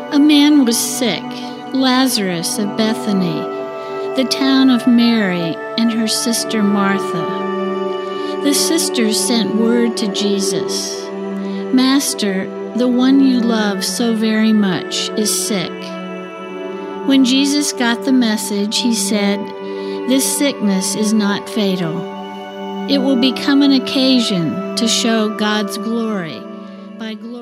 A man was sick, Lazarus of Bethany, the town of Mary and her sister Martha. The sisters sent word to Jesus, "Master, the one you love so very much is sick." When Jesus got the message, he said, "This sickness is not fatal. It will become an occasion to show God's glory by glorifying